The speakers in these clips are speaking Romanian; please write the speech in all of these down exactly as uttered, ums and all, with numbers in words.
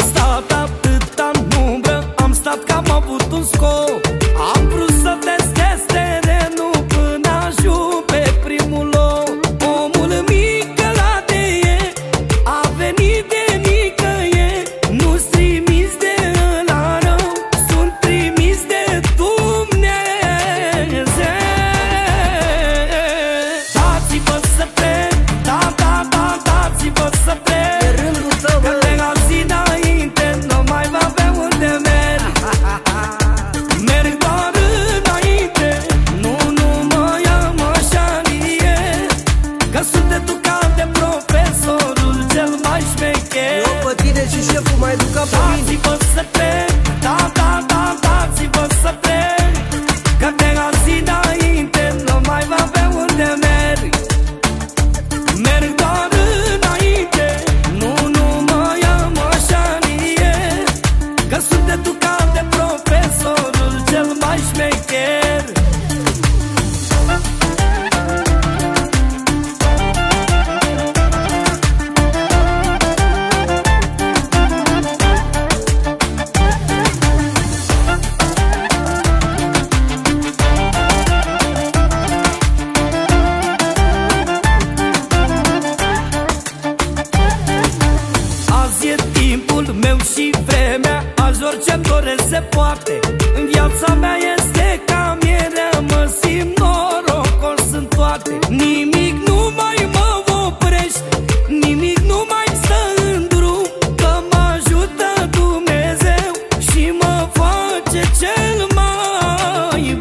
stat atâta în umbră, am stat că am avut un scop. Am vrut să testez terenul până ajung pe primul loc. Omul mic ăla de e, a venit de nicăieri. Nu-s trimis de ăla rău, sunt trimis de Dumnezeu. Dați-vă să trec, da, da, da, dați-vă să trec. E rândul tău, că de azi înainte nu mai va avea unde merg. Merg doar înainte, nu, nu mă ia-mă așa mie, că sunt educat de profesorul cel mai șmecher. eu pe tine și șeful mai duc ca pe mine. Dați-vă să trec, da, da, da, dați-vă să trec, că de azi înainte nu mai va avea unde merg. Merg doar înainte, nu, nu mă ia-mă așa mie, că sunt educat de profesorul cel mai șmecher. Azi e timpul meu și vremea, azi orice-mi doresc se poate. În viața mea este ca mierea, mă simt norocos în toate. Nimic nu mai mă oprește, nimic nu mai stă în drum, că mă ajută Dumnezeu și mă face cel mai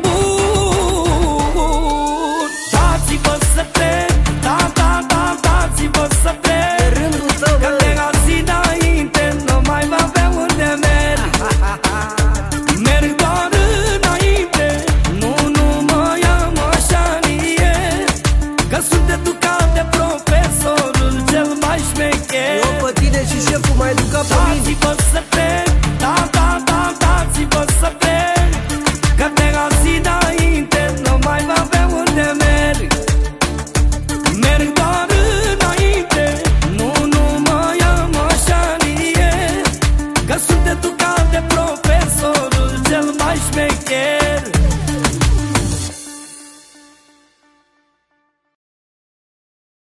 bun. Dați-vă să trec, da, da, da, dați-vă să trec, E rândul tău, că de azi înainte nu mai va avea unde merg. Merg doar înainte, nu, nu mă ia-mă așa mie, că sunt educat de profesorul cel mai șmecher. eu pe tine și șeful mai duc ca pe mine. Dați-vă să